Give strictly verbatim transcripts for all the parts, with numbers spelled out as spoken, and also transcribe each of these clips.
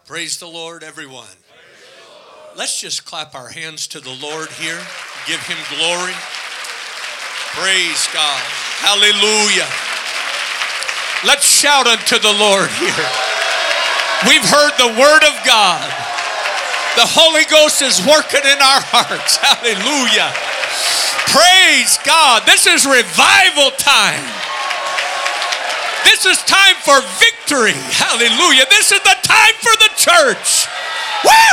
Praise the Lord, everyone. Let's just clap our hands to the Lord here. Give him glory. Praise God. Hallelujah. Let's shout unto the Lord here. We've heard the word of God. The Holy Ghost is working in our hearts. Hallelujah. Praise God. This is revival time. This is time for victory. Hallelujah. This is the time for the church. Woo!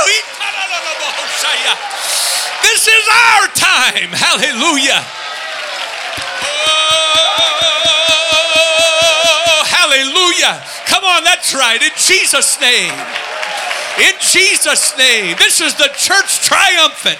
This is our time. Hallelujah. Oh, hallelujah. Come on, that's right. In Jesus' name. In Jesus' name. This is the church triumphant.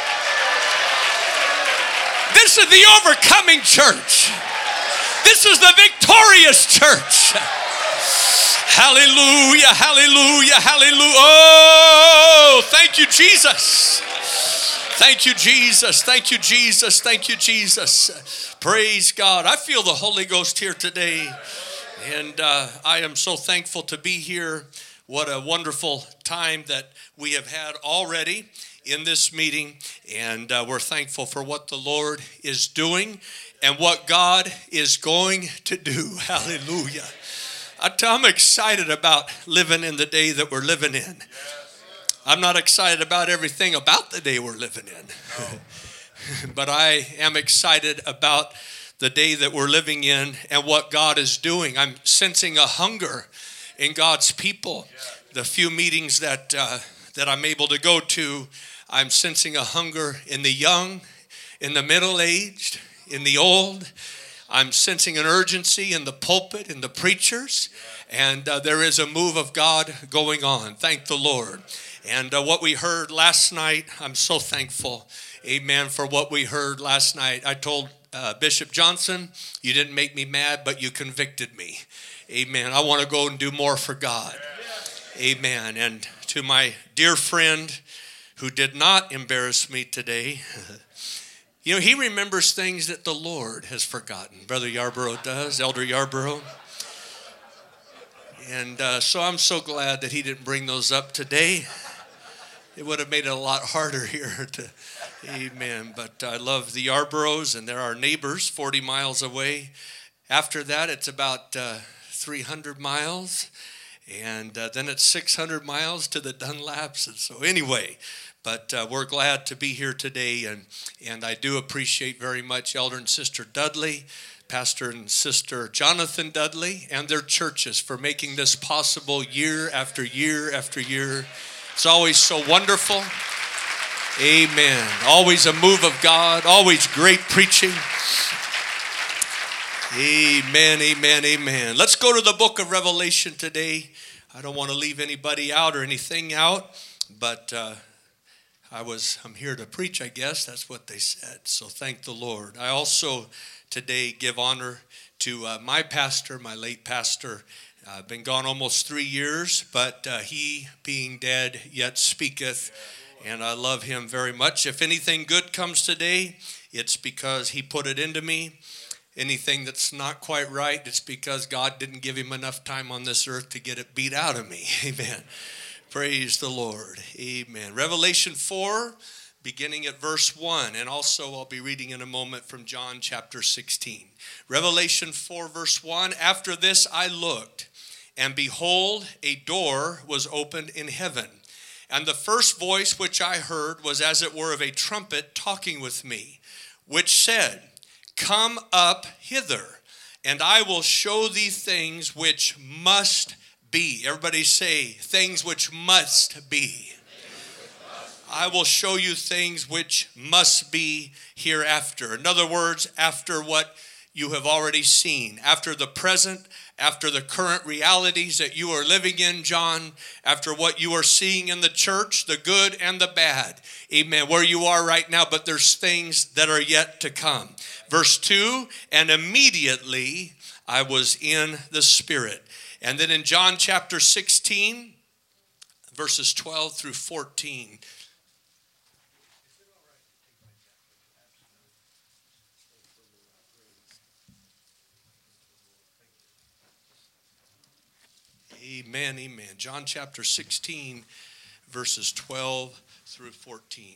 This is the overcoming church. This is the victorious church. Hallelujah, hallelujah, hallelujah. Oh, thank you, Jesus. Thank you, Jesus. Thank you, Jesus. Thank you, Jesus. Praise God. I feel the Holy Ghost here today, and uh, I am so thankful to be here. What a wonderful time that we have had already in this meeting, and uh, we're thankful for what the Lord is doing and what God is going to do. Hallelujah. I'm excited about living in the day that we're living in. I'm not excited about everything about the day we're living in. But I am excited about the day that we're living in and what God is doing. I'm sensing a hunger in God's people. The few meetings that uh, that I'm able to go to, I'm sensing a hunger in the young, in the middle-aged, in the old. I'm sensing an urgency in the pulpit, in the preachers, and uh, there is a move of God going on. Thank the Lord. And uh, what we heard last night, I'm so thankful, amen, for what we heard last night. I told uh, Bishop Johnson, you didn't make me mad, but you convicted me. Amen. I want to go and do more for God. Amen. And to my dear friend who did not embarrass me today, you know, he remembers things that the Lord has forgotten. Brother Yarborough does, Elder Yarborough. And uh, so I'm so glad that he didn't bring those up today. It would have made it a lot harder here to, amen. But I love the Yarboroughs, and they're our neighbors forty miles away. After that, it's about uh, three hundred miles. And uh, then it's six hundred miles to the Dunlaps. And so anyway, but uh, we're glad to be here today. And, and I do appreciate very much Elder and Sister Dudley, Pastor and Sister Jonathan Dudley, and their churches for making this possible year after year after year. It's always so wonderful. Amen. Always a move of God. Always great preaching. Amen, amen, amen. Let's go to the book of Revelation today. I don't want to leave anybody out or anything out, but uh, I was, I'm here to preach, I guess. That's what they said. So thank the Lord. I also today give honor to uh, my pastor, my late pastor. I've uh, been gone almost three years, but uh, he being dead yet speaketh, and I love him very much. If anything good comes today, it's because he put it into me. Anything that's not quite right, it's because God didn't give him enough time on this earth to get it beat out of me. Amen. Praise the Lord. Amen. Revelation four, beginning at verse one. And also I'll be reading in a moment from John chapter sixteen. Revelation four, verse one. After this I looked, and behold, a door was opened in heaven. And the first voice which I heard was as it were of a trumpet talking with me, which said, Come up hither, and I will show thee things which must be. Everybody say, things which must be. I will show you things which must be hereafter. In other words, after what you have already seen, after the present, after the current realities that you are living in, John, after what you are seeing in the church, the good and the bad. Amen. Where you are right now, but there's things that are yet to come. Verse two, and immediately I was in the Spirit. And then in John chapter sixteen, verses twelve through fourteen. Amen, amen. John chapter sixteen, verses twelve through fourteen.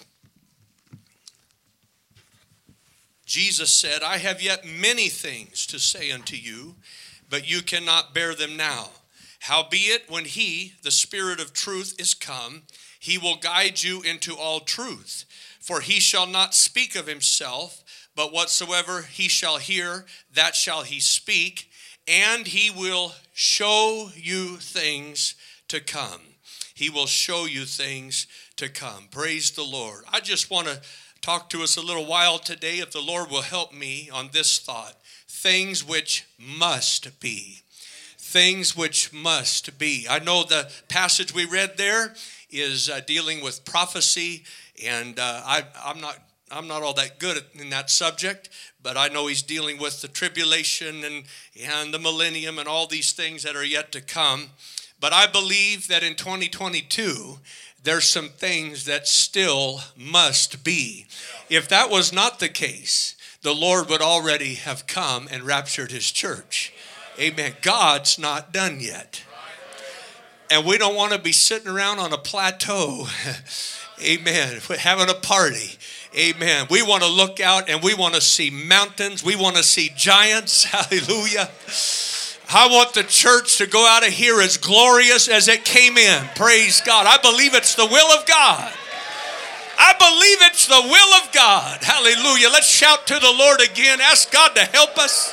Jesus said, I have yet many things to say unto you, but you cannot bear them now. Howbeit, when he, the Spirit of truth, is come, he will guide you into all truth. For he shall not speak of himself, but whatsoever he shall hear, that shall he speak, and he will show you things to come. He will show you things to come. Praise the Lord. I just want to talk to us a little while today, if the Lord will help me, on this thought. Things which must be. Things which must be. I know the passage we read there is uh, dealing with prophecy, and uh, I, I'm not I'm not all that good in that subject, but I know he's dealing with the tribulation and, and the millennium and all these things that are yet to come. But I believe that in twenty twenty-two, there's some things that still must be. If that was not the case, the Lord would already have come and raptured his church. Amen. God's not done yet. And we don't want to be sitting around on a plateau. Amen. Having a party. Amen. We want to look out and we want to see mountains. We want to see giants. Hallelujah. I want the church to go out of here as glorious as it came in. Praise God. I believe it's the will of God. I believe it's the will of God. Hallelujah. Let's shout to the Lord again. Ask God to help us.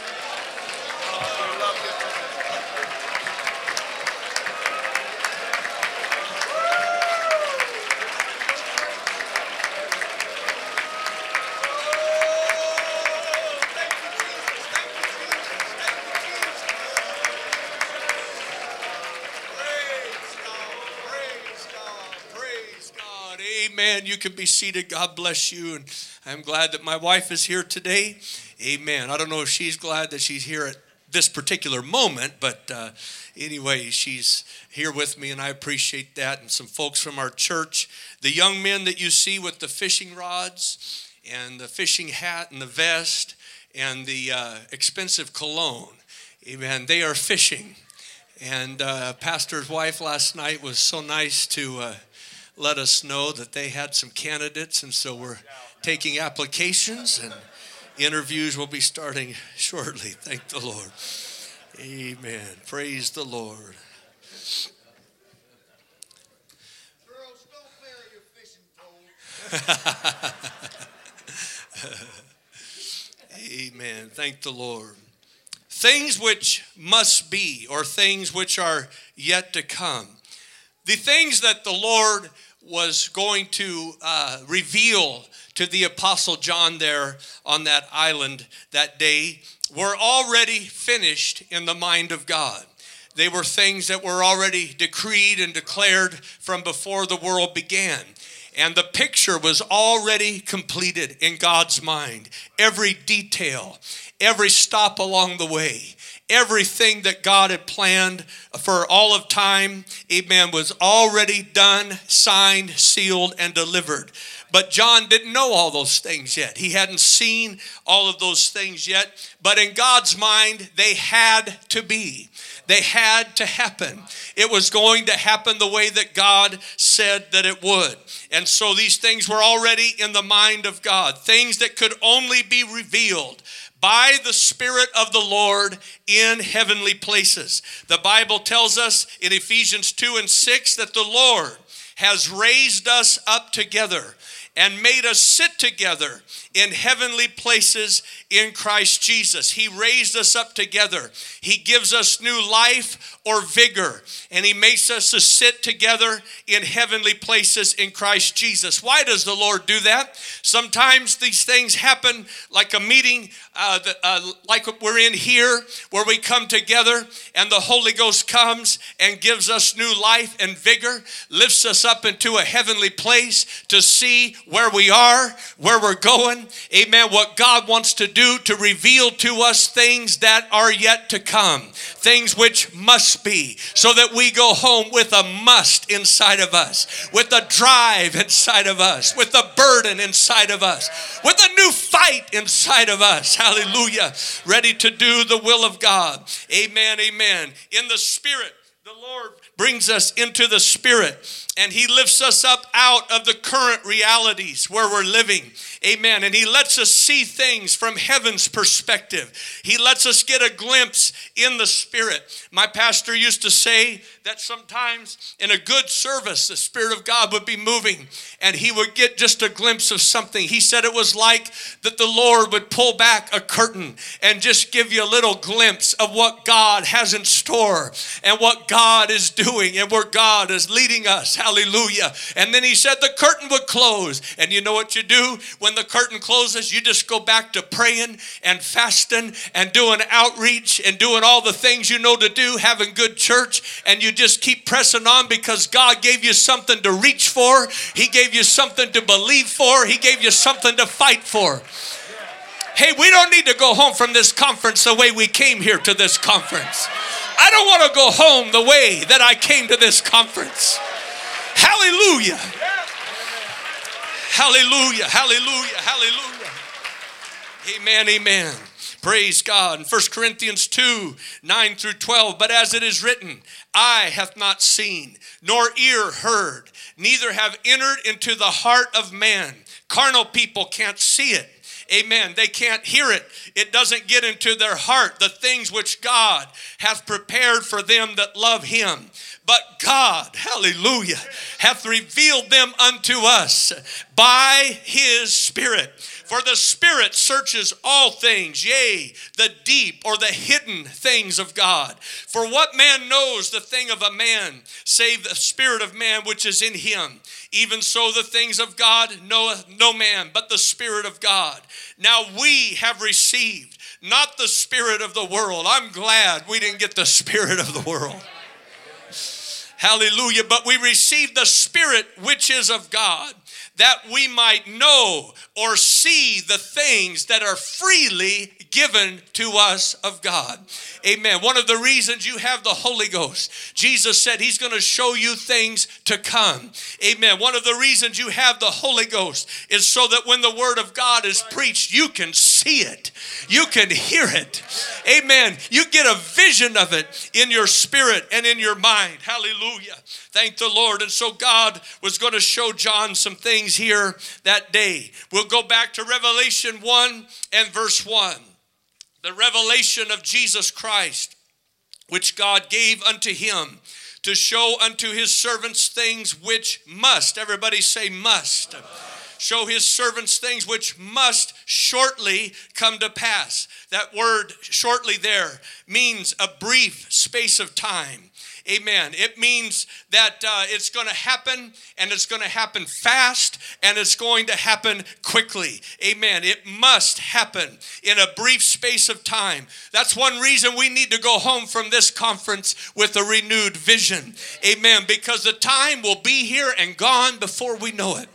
Amen. You can be seated. God bless you. And I'm glad that my wife is here today. Amen. I don't know if she's glad that she's here at this particular moment, but uh, anyway, she's here with me, and I appreciate that. And some folks from our church, the young men that you see with the fishing rods and the fishing hat and the vest and the uh, expensive cologne, amen, they are fishing. And uh, pastor's wife last night was so nice to uh, let us know that they had some candidates, and so we're taking applications, and interviews will be starting shortly. Thank the Lord. Amen. Praise the Lord. Girls, don't wear your fishing pole. Amen. Thank the Lord. Things which must be, or things which are yet to come. The things that the Lord was going to uh, reveal to the Apostle John there on that island that day were already finished in the mind of God. They were things that were already decreed and declared from before the world began. And the picture was already completed in God's mind. Every detail, every stop along the way, everything that God had planned for all of time, amen, was already done, signed, sealed, and delivered. But John didn't know all those things yet. He hadn't seen all of those things yet. But in God's mind, they had to be. They had to happen. It was going to happen the way that God said that it would. And so these things were already in the mind of God. Things that could only be revealed by the Spirit of the Lord in heavenly places. The Bible tells us in Ephesians two and six that the Lord has raised us up together and made us sit together in heavenly places in Christ Jesus. He raised us up together. He gives us new life or vigor, and he makes us to sit together in heavenly places in Christ Jesus. Why does the Lord do that? Sometimes these things happen like a meeting uh, the, uh, like we're in here, where we come together and the Holy Ghost comes and gives us new life and vigor, lifts us up into a heavenly place to see where we are, where we're going. Amen. What God wants to do to reveal to us things that are yet to come, things which must be, so that we go home with a must inside of us, with a drive inside of us, with a burden inside of us, with a new fight inside of us. Hallelujah. Ready to do the will of God. Amen. Amen. In the Spirit, the the Lord brings us into the Spirit, and He lifts us up out of the current realities where we're living. Amen. And He lets us see things from heaven's perspective. He lets us get a glimpse in the Spirit. My pastor used to say that sometimes in a good service, the Spirit of God would be moving, and he would get just a glimpse of something. He said it was like that the Lord would pull back a curtain and just give you a little glimpse of what God has in store and what God is doing and where God is leading us. Hallelujah. And then he said the curtain would close. And you know what you do when the curtain closes? You just go back to praying and fasting and doing outreach and doing all the things you know to do, having good church, and you just keep pressing on because God gave you something to reach for. He gave you something to believe for. He gave you something to fight for. Hey, we don't need to go home from this conference the way we came here to this conference. I don't want to go home the way that I came to this conference. Hallelujah. Hallelujah. Hallelujah. Hallelujah. Amen. Amen. Praise God. In First Corinthians two, nine through twelve, but as it is written, eye hath not seen, nor ear heard, neither have entered into the heart of man. Carnal people can't see it. Amen. They can't hear it. It doesn't get into their heart, the things which God hath prepared for them that love Him. But God, hallelujah, hath revealed them unto us by His Spirit. For the Spirit searches all things, yea, the deep or the hidden things of God. For what man knows the thing of a man, save the spirit of man which is in him? Even so the things of God knoweth no man, but the Spirit of God. Now we have received not the spirit of the world. I'm glad we didn't get the spirit of the world. Hallelujah. But we received the Spirit which is of God, that we might know or see the things that are freely given to us of God. Amen. One of the reasons you have the Holy Ghost, Jesus said He's going to show you things to come. Amen. One of the reasons you have the Holy Ghost is so that when the Word of God is preached, you can see it. You can hear it. Amen. You get a vision of it in your spirit and in your mind. Hallelujah. Thank the Lord. And so God was going to show John some things here that day. We'll go back to Revelation one and verse one. The revelation of Jesus Christ, which God gave unto Him to show unto His servants things which must, everybody say must, show His servants things which must shortly come to pass. That word shortly there means a brief space of time. Amen. It means that uh, it's going to happen, and it's going to happen fast, and it's going to happen quickly. Amen. It must happen in a brief space of time. That's one reason we need to go home from this conference with a renewed vision. Amen. Because the time will be here and gone before we know it.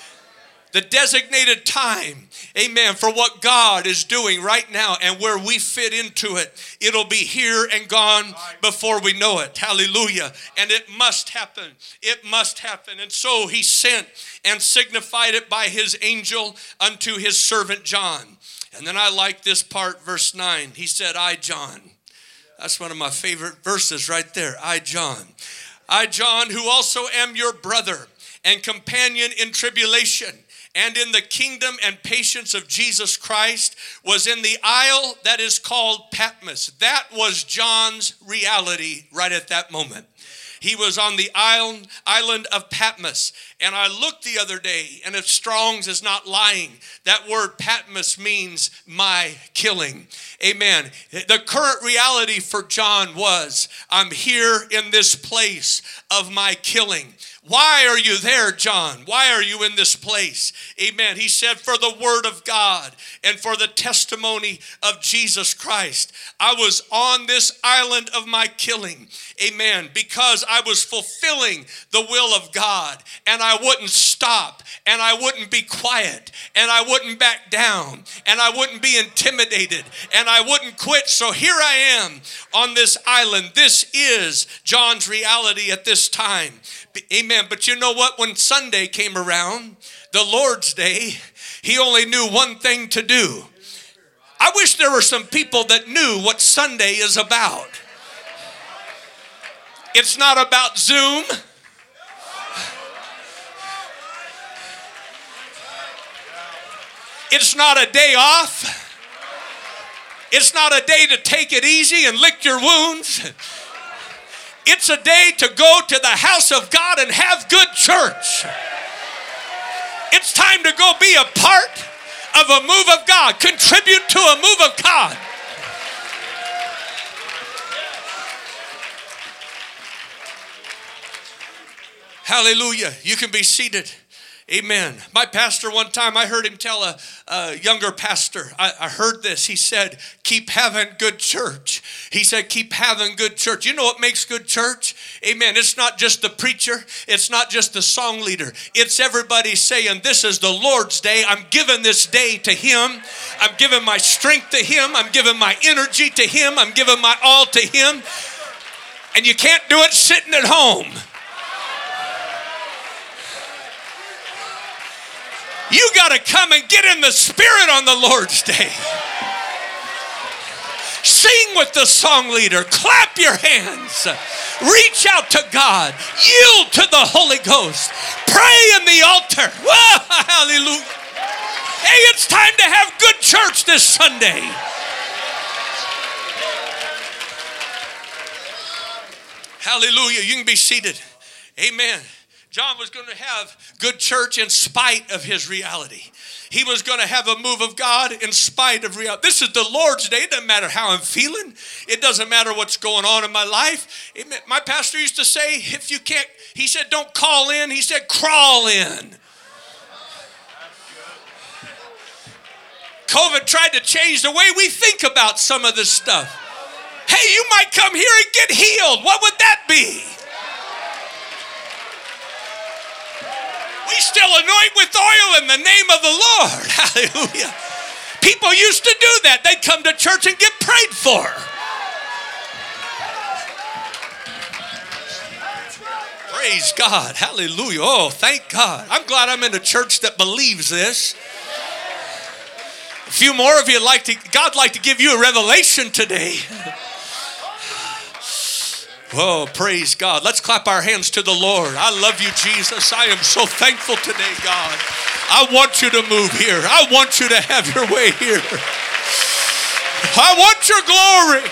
The designated time, amen, for what God is doing right now and where we fit into it, it'll be here and gone before we know it. Hallelujah. And it must happen. It must happen. And so He sent and signified it by His angel unto His servant John. And then I like this part, verse nine. He said, I, John. That's one of my favorite verses right there. I, John. I, John, who also am your brother and companion in tribulation, and in the kingdom and patience of Jesus Christ, was in the isle that is called Patmos. That was John's reality right at that moment. He was on the island, island of Patmos. And I looked the other day, and if Strong's is not lying, that word Patmos means my killing. Amen. The current reality for John was, I'm here in this place of my killing. Why are you there, John? Why are you in this place? Amen. He said, for the word of God and for the testimony of Jesus Christ. I was on this island of my killing. Amen. Because I was fulfilling the will of God, and I wouldn't stop, and I wouldn't be quiet, and I wouldn't back down, and I wouldn't be intimidated, and I wouldn't quit. So here I am on this island. This is John's reality at this time. Amen. But you know what? When Sunday came around, the Lord's Day, he only knew one thing to do. I wish there were some people that knew what Sunday is about. It's not about Zoom. It's not a day off. It's not a day to take it easy and lick your wounds. It's a day to go to the house of God and have good church. It's time to go be a part of a move of God. Contribute to a move of God. Hallelujah. You can be seated. Amen. My pastor, one time I heard him tell a, a younger pastor, I, I heard this. He said, keep having good church. He said, keep having good church. You know what makes good church? Amen. It's not just the preacher. It's not just the song leader. It's everybody saying, this is the Lord's day. I'm giving this day to Him. I'm giving my strength to Him. I'm giving my energy to Him. I'm giving my all to Him. And you can't do it sitting at home. You got to come and get in the Spirit on the Lord's day. Sing with the song leader. Clap your hands. Reach out to God. Yield to the Holy Ghost. Pray in the altar. Whoa, hallelujah. Hey, it's time to have good church this Sunday. Hallelujah. You can be seated. Amen. John was going to have good church in spite of his reality. He was going to have a move of God in spite of reality. This is the Lord's day. It doesn't matter how I'm feeling. It doesn't matter what's going on in my life. It, my pastor used to say, if you can't, he said, don't call in. He said, crawl in. COVID tried to change the way we think about some of this stuff. Hey, you might come here and get healed. What would that be? We still anoint with oil in the name of the Lord. Hallelujah. People used to do that. They'd come to church and get prayed for. Praise God. Hallelujah. Oh, thank God. I'm glad I'm in a church that believes this. A few more of you like to, God'd like to give you a revelation today. Oh, praise God. Let's clap our hands to the Lord. I love you, Jesus. I am so thankful today, God. I want you to move here. I want you to have your way here. I want your glory.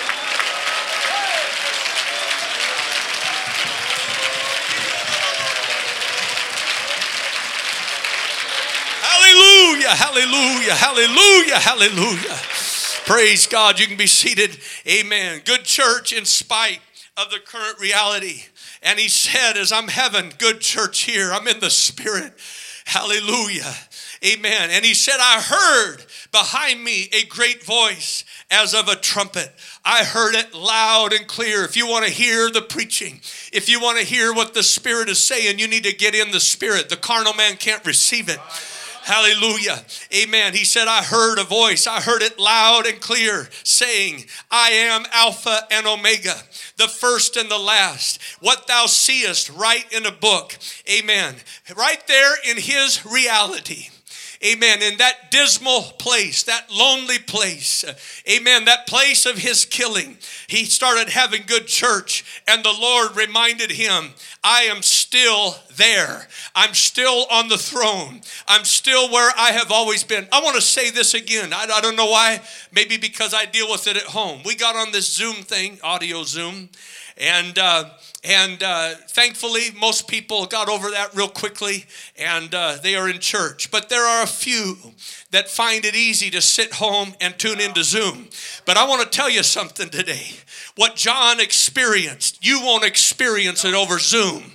Hallelujah, hallelujah, hallelujah, hallelujah. Praise God. You can be seated. Amen. Good church in spite of the current reality. And he said, as I'm having good church here, I'm in the Spirit. Hallelujah. Amen. And he said, I heard behind me a great voice as of a trumpet. I heard it loud and clear. If you want to hear the preaching, if you want to hear what the Spirit is saying, you need to get in the Spirit. The carnal man can't receive it. Hallelujah. Amen. He said, I heard a voice. I heard it loud and clear saying, I am Alpha and Omega, the first and the last. What thou seest, write in a book. Amen. Right there in his reality. Amen. In that dismal place, that lonely place. Amen. That place of his killing. He started having good church, and the Lord reminded him, I am still there. I'm still on the throne. I'm still where I have always been. I want to say this again. I, I don't know why. Maybe because I deal with it at home. We got on this Zoom thing, audio Zoom, and uh, and uh, thankfully most people got over that real quickly, and uh, they are in church. But there are a few that find it easy to sit home and tune into Zoom. But I want to tell you something today. What John experienced, you won't experience it over Zoom.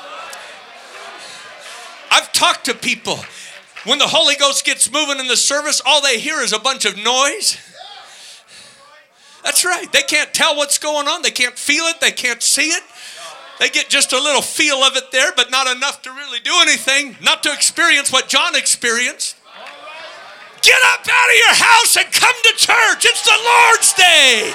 I've talked to people. When the Holy Ghost gets moving in the service, all they hear is a bunch of noise. That's right. They can't tell what's going on. They can't feel it. They can't see it. They get just a little feel of it there, but not enough to really do anything, not to experience what John experienced. Get up out of your house and come to church. It's the Lord's day.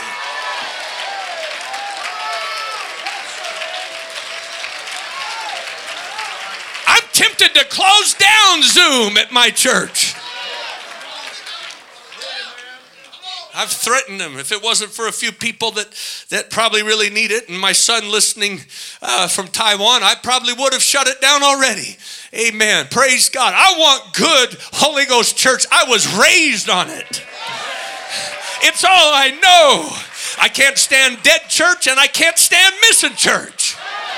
I'm tempted to close down Zoom at my church. I've threatened them. If it wasn't for a few people that, that probably really need it, and my son listening uh, from Taiwan, I probably would have shut it down already. Amen. Praise God. I want good Holy Ghost church. I was raised on it. It's all I know. I can't stand dead church, and I can't stand missing church.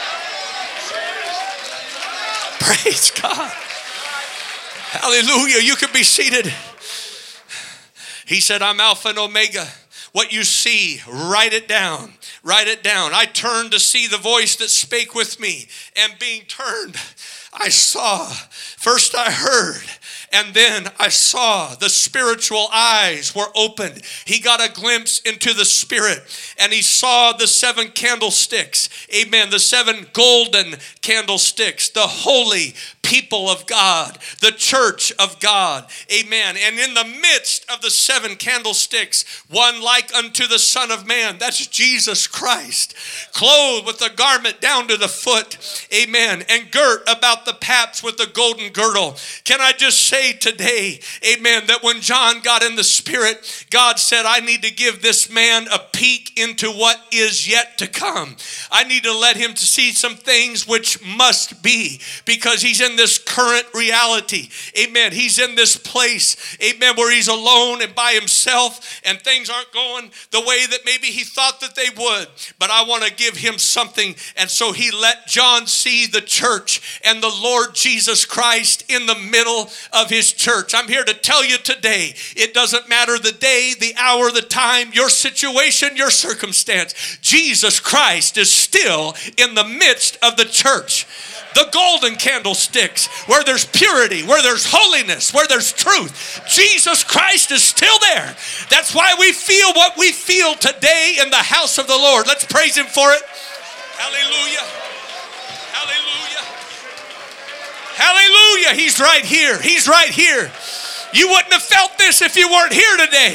Praise God. Hallelujah. You can be seated. He said, I'm Alpha and Omega. What you see, write it down. Write it down. I turned to see the voice that spake with me. And being turned, I saw. First I heard. And then I saw the spiritual eyes were opened. He got a glimpse into the spirit, and he saw the seven candlesticks. Amen. The seven golden candlesticks, the holy people of God, the church of God. Amen. And in the midst of the seven candlesticks, one like unto the Son of Man. That's Jesus Christ, clothed with a garment down to the foot. Amen. And girt about the paps with a golden girdle. Can I just say today, amen, that when John got in the spirit, God said, I need to give this man a peek into what is yet to come. I need to let him to see some things which must be, because he's in this current reality. Amen. He's in this place, amen, where he's alone and by himself, and things aren't going the way that maybe he thought that they would. But I want to give him something. And so he let John see the church and the Lord Jesus Christ in the middle of his church. I'm here to tell you today, it doesn't matter the day, the hour, the time, your situation, your circumstance. Jesus Christ is still in the midst of the church. The golden candlesticks, where there's purity, where there's holiness, where there's truth. Jesus Christ is still there. That's why we feel what we feel today in the house of the Lord. Let's praise him for it. Hallelujah. Hallelujah. Hallelujah. He's right here. He's right here. You wouldn't have felt this if you weren't here today.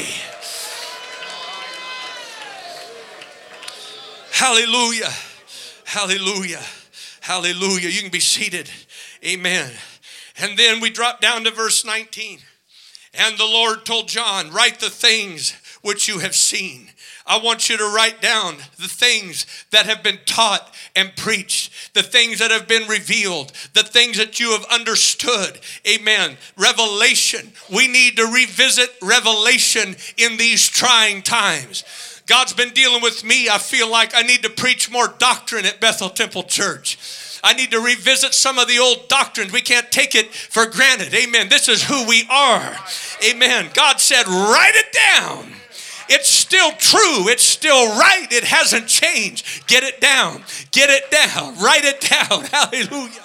Hallelujah. Hallelujah. Hallelujah. You can be seated. Amen. And then we drop down to verse nineteen. And the Lord told John, write the things which you have seen. I want you to write down the things that have been taught and preached, the things that have been revealed, the things that you have understood. Amen. Revelation. We need to revisit revelation in these trying times. God's been dealing with me. I feel like I need to preach more doctrine at Bethel Temple Church. I need to revisit some of the old doctrines. We can't take it for granted. Amen. This is who we are. Amen. God said, write it down. It's still true. It's still right. It hasn't changed. Get it down. Get it down. Write it down. Hallelujah.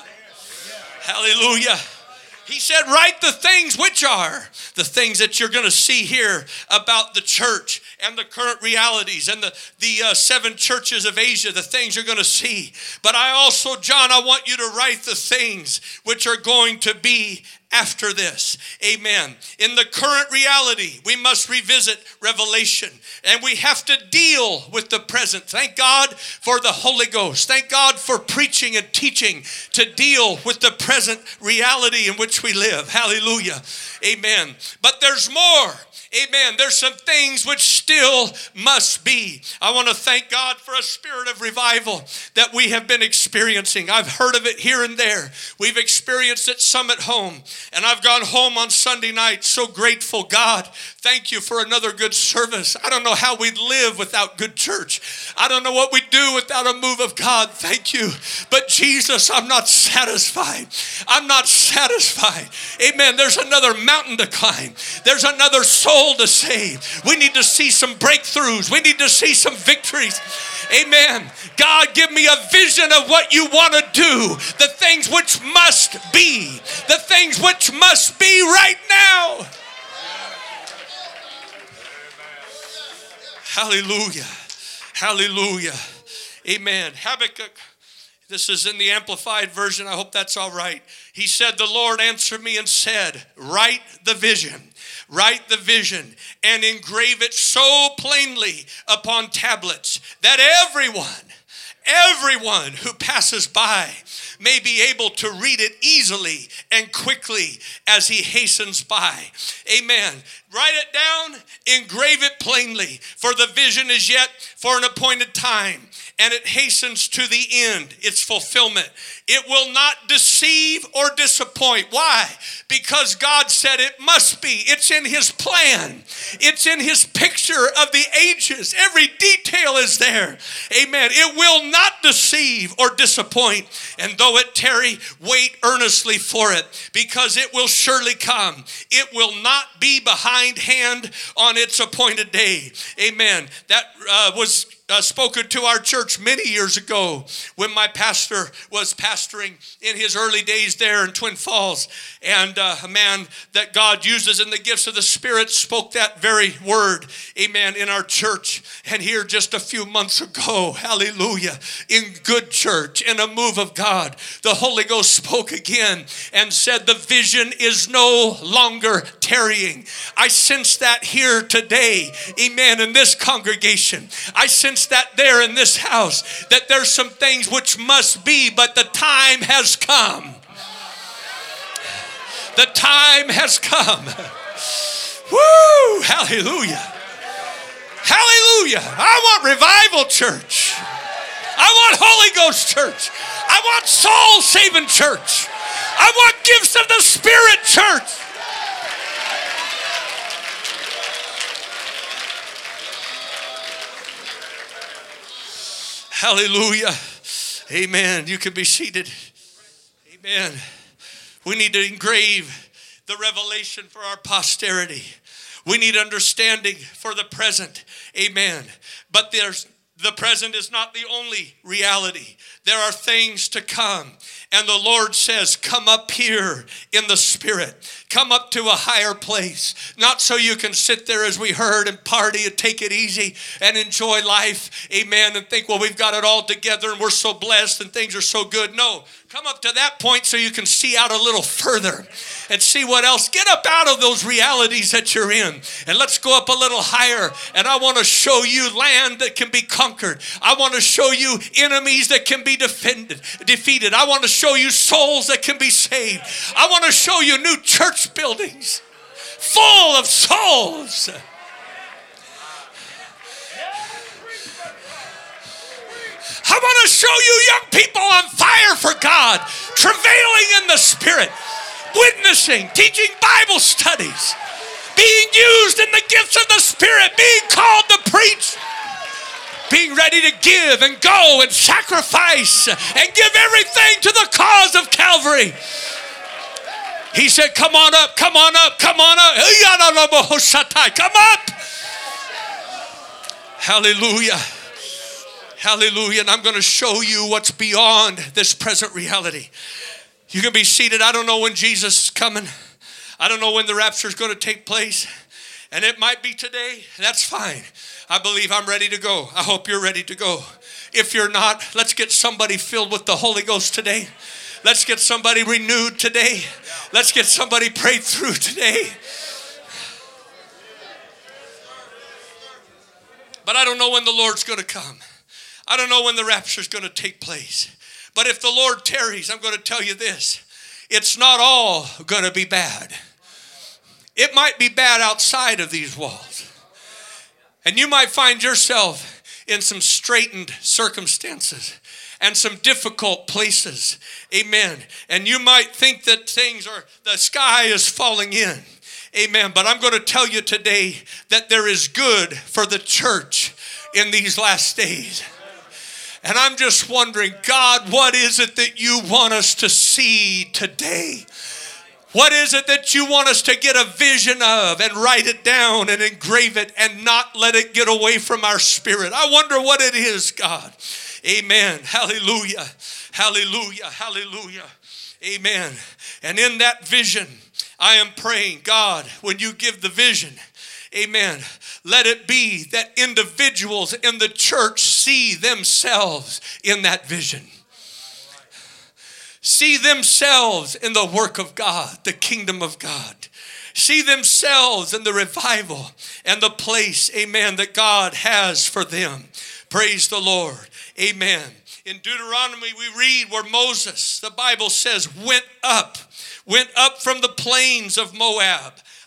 Hallelujah. He said, write the things which are, the things that you're going to see here about the church and the current realities and the, the uh, seven churches of Asia, the things you're going to see. But I also, John, I want you to write the things which are going to be after this. Amen. In the current reality, we must revisit Revelation, and we have to deal with the present. Thank God for the Holy Ghost. Thank God for preaching and teaching to deal with the present reality in which we live. Hallelujah. Amen. But there's more. Amen. There's some things which still must be. I want to thank God for a spirit of revival that we have been experiencing. I've heard of it here and there. We've experienced it some at home. And I've gone home on Sunday night so grateful. God, thank you for another good service. I don't know how we'd live without good church. I don't know what we'd do without a move of God. Thank you. But Jesus, I'm not satisfied. I'm not satisfied. Amen. There's another mountain to climb. There's another soul to save. We need to see some breakthroughs. We need to see some victories. Amen. God, give me a vision of what you want to do. The things which must be. The things which must be right now. Hallelujah. Hallelujah. Amen. Habakkuk. This is in the Amplified Version. I hope that's all right. He said, the Lord answered me and said, write the vision. Write the vision and engrave it so plainly upon tablets that everyone, everyone who passes by may be able to read it easily and quickly as he hastens by. Amen. Write it down, engrave it plainly, for the vision is yet for an appointed time, and it hastens to the end, its fulfillment. It will not deceive or disappoint. Why? Because God said it must be. It's in his plan. It's in his picture of the ages. Every detail is there. Amen. It will not deceive or disappoint. And though it tarry, wait earnestly for it, because it will surely come. It will not be behindhand on its appointed day. Amen. That uh, was Uh, spoken to our church many years ago when my pastor was pastoring in his early days there in Twin Falls. And uh, a man that God uses in the gifts of the Spirit spoke that very word, amen, in our church. And here just a few months ago, hallelujah, in good church, in a move of God, the Holy Ghost spoke again and said the vision is no longer tarrying. I sense that here today, amen, in this congregation. I sense that there in this house, that there's some things which must be, but the time has come. The time has come. Woo! Hallelujah. Hallelujah. I want revival church. I want Holy Ghost church. I want soul saving church. I want gifts of the Spirit church. Hallelujah. Amen. You can be seated. Amen. We need to engrave the revelation for our posterity. We need understanding for the present. Amen. But there's the present is not the only reality. There are things to come. And the Lord says, come up here in the Spirit. Come up to a higher place. Not so you can sit there as we heard and party and take it easy and enjoy life. Amen. And think, well, we've got it all together and we're so blessed and things are so good. No. Come up to that point so you can see out a little further and see what else. Get up out of those realities that you're in. And let's go up a little higher. And I want to show you land that can be conquered. I want to show you enemies that can be defended, defeated. I want to show you souls that can be saved. I want to show you new church buildings full of souls. I want to show you young people on fire for God, travailing in the Spirit, witnessing, teaching Bible studies, being used in the gifts of the Spirit, being called to preach, being ready to give and go and sacrifice and give everything to the cause of Calvary. He said, come on up, come on up, come on up. Come up. Hallelujah. Hallelujah. And I'm going to show you what's beyond this present reality. You can be seated. I don't know when Jesus is coming. I don't know when the rapture is going to take place. And it might be today. That's fine. I believe I'm ready to go. I hope you're ready to go. If you're not, let's get somebody filled with the Holy Ghost today. Let's get somebody renewed today. Let's get somebody prayed through today. But I don't know when the Lord's going to come. I don't know when the rapture is going to take place. But if the Lord tarries, I'm going to tell you this. It's not all going to be bad. It might be bad outside of these walls. And you might find yourself in some straitened circumstances and some difficult places. Amen. And you might think that things are, the sky is falling in. Amen. But I'm going to tell you today that there is good for the church in these last days. And I'm just wondering, God, what is it that you want us to see today? What is it that you want us to get a vision of and write it down and engrave it and not let it get away from our spirit? I wonder what it is, God. Amen. Hallelujah. Hallelujah. Hallelujah. Amen. And in that vision, I am praying, God, when you give the vision, amen, let it be that individuals in the church see themselves in that vision. See themselves in the work of God, the kingdom of God. See themselves in the revival and the place, amen, that God has for them. Praise the Lord. Amen. In Deuteronomy, we read where Moses, the Bible says, went up, went up from the plains of Moab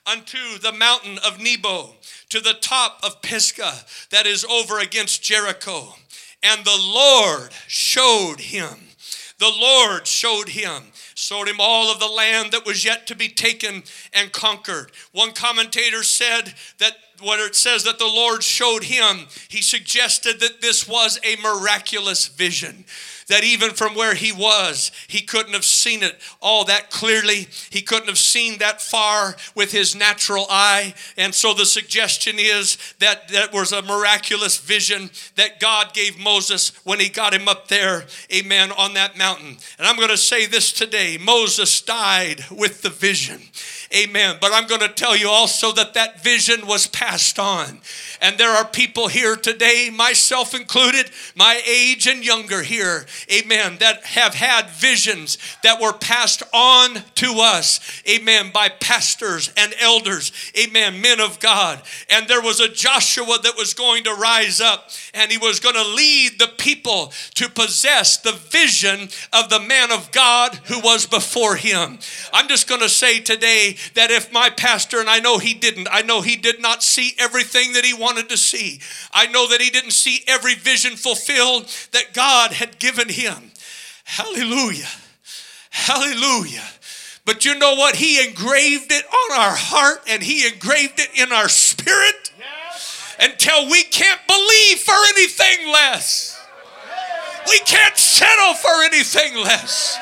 unto the mountain of Nebo, to the top of Pisgah that is over against Jericho. And the Lord showed him. The Lord showed him. Showed him all of the land that was yet to be taken and conquered. One commentator said that when it says that the Lord showed him, he suggested that this was a miraculous vision. That even from where he was, he couldn't have seen it all that clearly. He couldn't have seen that far with his natural eye. And so the suggestion is that that was a miraculous vision that God gave Moses when he got him up there, amen, on that mountain. And I'm going to say this today. Moses died with the vision. Amen. But I'm going to tell you also that that vision was passed on. And there are people here today, myself included, my age and younger here, amen, that have had visions that were passed on to us, amen, by pastors and elders, amen, men of God. And there was a Joshua that was going to rise up, and he was going to lead the people to possess the vision of the man of God who was before him. I'm just going to say today that if my pastor, and I know he didn't, I know he did not see everything that he wanted to see. I know that he didn't see every vision fulfilled that God had given him. Hallelujah. Hallelujah. But you know what? He engraved it on our heart, and he engraved it in our spirit until we can't believe for anything less. We can't settle for anything less.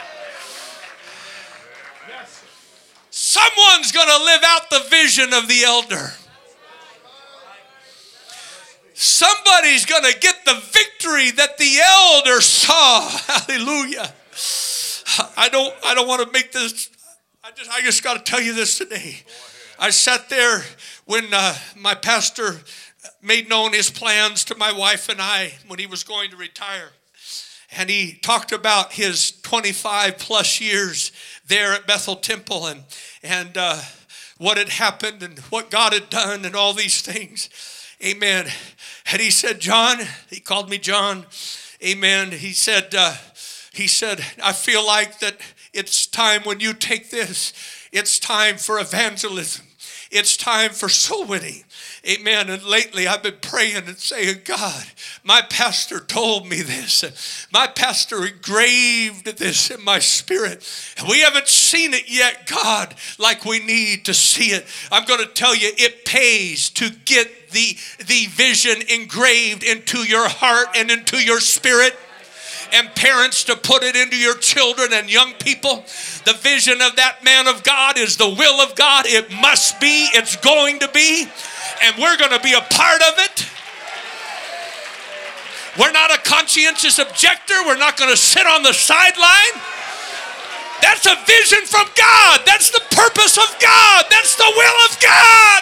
Someone's going to live out the vision of the elder. Somebody's going to get the victory that the elder saw. Hallelujah. I don't I don't want to make this, I just I just got to tell you this today. I sat there when uh, my pastor made known his plans to my wife and I when he was going to retire. And he talked about his twenty-five plus years there at Bethel Temple and, and uh, what had happened and what God had done and all these things. Amen. And he said, John, he called me John. Amen. He said, uh, he said, I feel like that it's time when you take this, it's time for evangelism. It's time for soul winning. Amen. And lately I've been praying and saying, God, my pastor told me this. My pastor engraved this in my spirit. And we haven't seen it yet, God, like we need to see it. I'm going to tell you, it pays to get the, the vision engraved into your heart and into your spirit. And parents to put it into your children and young people. The vision of that man of God is the will of God. It must be. It's going to be. And we're going to be a part of it. We're not a conscientious objector. We're not going to sit on the sideline. That's a vision from God. That's the purpose of God. That's the will of God.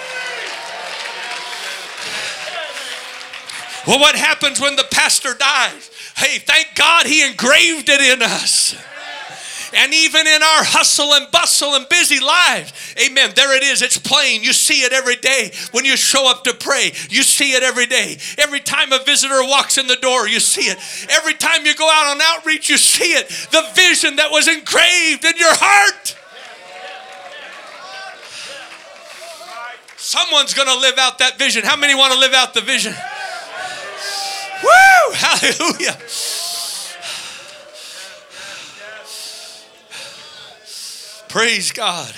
Well, what happens when the pastor dies? Hey, thank God he engraved it in us. And even in our hustle and bustle and busy lives, amen, there it is. It's plain. You see it every day when you show up to pray. You see it every day. Every time a visitor walks in the door, you see it. Every time you go out on outreach, you see it. The vision that was engraved in your heart. Someone's going to live out that vision. How many want to live out the vision? Woo! Hallelujah. Praise God.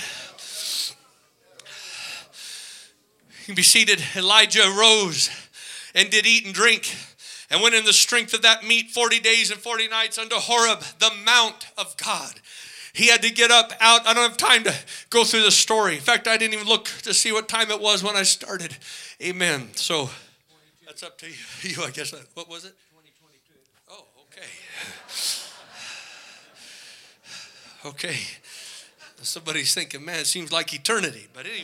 You can be seated. Elijah arose and did eat and drink and went in the strength of that meat forty days and forty nights unto Horeb, the mount of God. He had to get up out. I don't have time to go through the story. In fact, I didn't even look to see what time it was when I started. Amen. So that's up to you. You, I guess. What was it? twenty twenty-two. Oh, okay. Okay. Somebody's thinking, man, it seems like eternity. But anyway.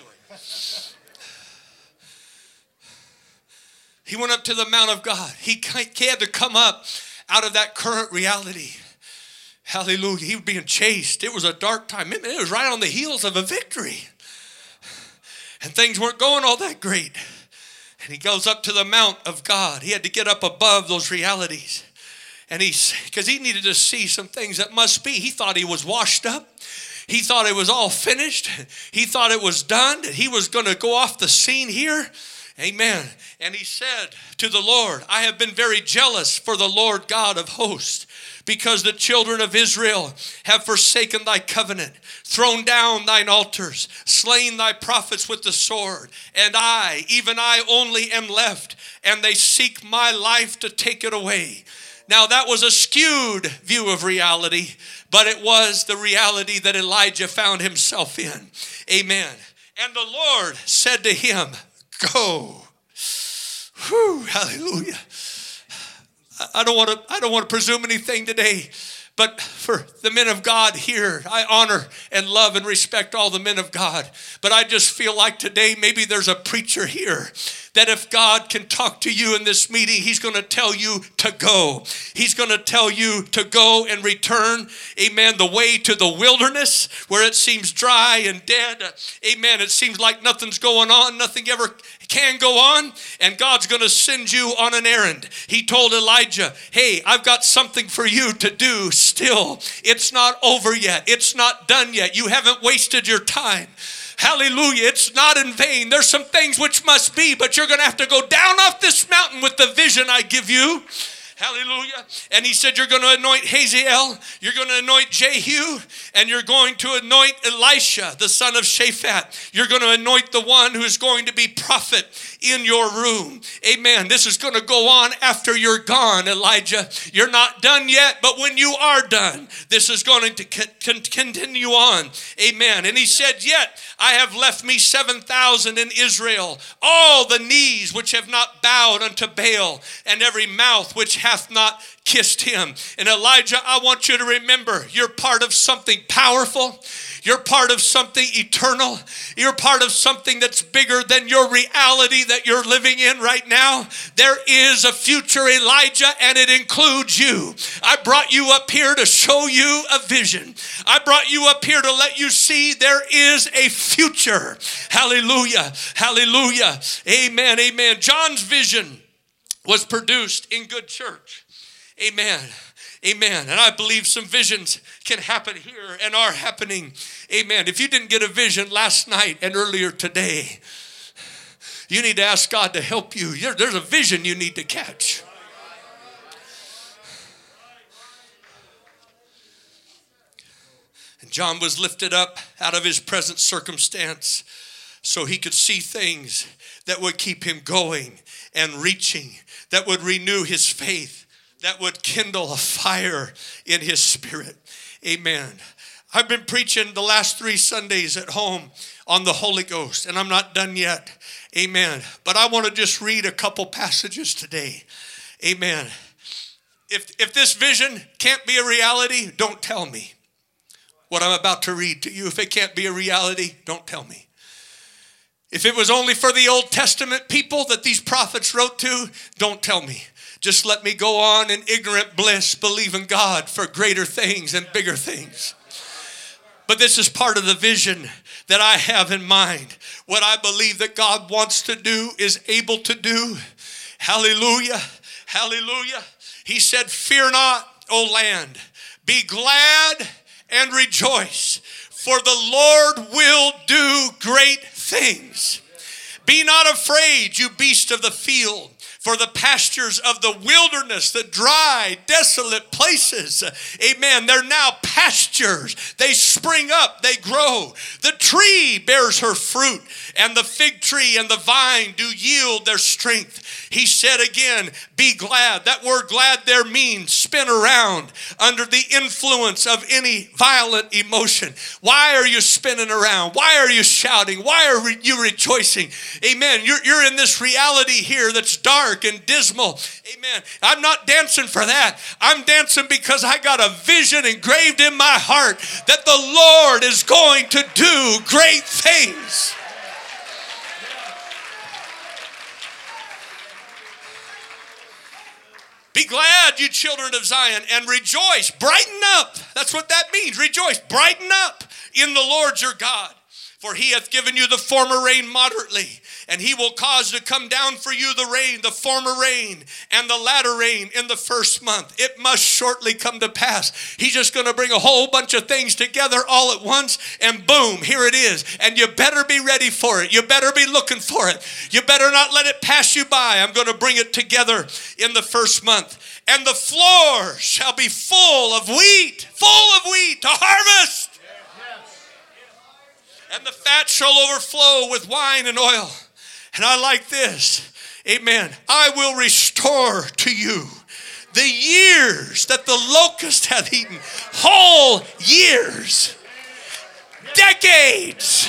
He went up to the Mount of God. He had to come up out of that current reality. Hallelujah. He was being chased. It was a dark time. It was right on the heels of a victory. And things weren't going all that great. And he goes up to the Mount of God. He had to get up above those realities. And he's, because he needed to see some things that must be. He thought he was washed up. He thought it was all finished. He thought it was done. He was going to go off the scene here. Amen. And he said to the Lord, I have been very jealous for the Lord God of hosts, because the children of Israel have forsaken thy covenant, thrown down thine altars, slain thy prophets with the sword. And I, even I only am left, and they seek my life to take it away. Now that was a skewed view of reality, but it was the reality that Elijah found himself in. Amen. And the Lord said to him, go. Whew, hallelujah. I don't want to I don't want to presume anything today, but for the men of God here, I honor and love and respect all the men of God. But I just feel like today maybe there's a preacher here that if God can talk to you in this meeting, he's going to tell you to go. He's going to tell you to go and return, amen, the way to the wilderness where it seems dry and dead. Amen. It seems like nothing's going on, nothing ever can go on, and God's going to send you on an errand. He told Elijah, hey, I've got something for you to do still. It's not over yet. It's not done yet. You haven't wasted your time. Hallelujah. It's not in vain. There's some things which must be, but you're going to have to go down off this mountain with the vision I give you. Hallelujah. And he said, you're going to anoint Hazael, you're going to anoint Jehu, and you're going to anoint Elisha, the son of Shaphat. You're going to anoint the one who is going to be prophet in your room. Amen. This is going to go on after you're gone, Elijah. You're not done yet, but when you are done, this is going to continue on. Amen. And he said, yet I have left me seven thousand in Israel, all the knees which have not bowed unto Baal, and every mouth which hath not kissed him. And Elijah, I want you to remember, you're part of something powerful. You're part of something eternal. You're part of something that's bigger than your reality that you're living in right now. There is a future, Elijah, and it includes you. I brought you up here to show you a vision. I brought you up here to let you see there is a future. Hallelujah. Hallelujah. Amen. Amen. John's vision was produced in good church. Amen. Amen. And I believe some visions can happen here and are happening. Amen. If you didn't get a vision last night and earlier today, you need to ask God to help you. There's a vision you need to catch. And John was lifted up out of his present circumstance so he could see things that would keep him going and reaching, that would renew his faith, that would kindle a fire in his spirit. Amen. I've been preaching the last three Sundays at home on the Holy Ghost, and I'm not done yet. Amen. But I want to just read a couple passages today. Amen. If, if this vision can't be a reality, don't tell me what I'm about to read to you. If it can't be a reality, don't tell me. If it was only for the Old Testament people that these prophets wrote to, don't tell me. Just let me go on in ignorant bliss, believing God for greater things and bigger things. But this is part of the vision that I have in mind. What I believe that God wants to do is able to do. Hallelujah. Hallelujah. He said, fear not, O land. Be glad and rejoice, for the Lord will do great things. Be not afraid, you beast of the field, for the pastures of the wilderness, the dry, desolate places, amen, they're now pastures. They spring up, they grow. The tree bears her fruit, and the fig tree and the vine do yield their strength. He said again, be glad. That word glad there means spin around under the influence of any violent emotion. Why are you spinning around? Why are you shouting? Why are you rejoicing? Amen. You're, you're in this reality here that's dark and dismal. Amen. I'm not dancing for that. I'm dancing because I got a vision engraved in my heart that the Lord is going to do great things. Be glad, you children of Zion, and rejoice. Brighten up. That's what that means. Rejoice. Brighten up in the Lord your God. For he hath given you the former rain moderately, And he will cause to come down for you the rain, the former rain, and the latter rain in the first month. It must shortly come to pass. He's just going to bring a whole bunch of things together all at once, and boom, here it is. And you better be ready for it. You better be looking for it. You better not let it pass you by. I'm going to bring it together in the first month. And the floor shall be full of wheat, full of wheat to harvest. And the fat shall overflow with wine and oil. And I like this. Amen. I will restore to you the years that the locust hath eaten. Whole years. Decades.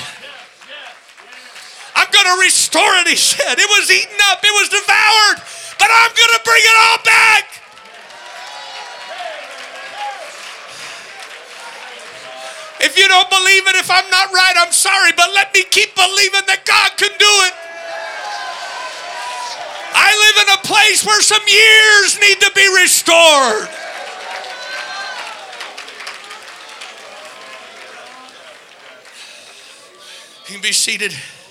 I'm going to restore it, he said. It was eaten up. It was devoured. But I'm going to bring it all back. If you don't believe it, if I'm not right, I'm sorry. But let me keep believing that God can do it. I live in a place where some years need to be restored. You can be seated.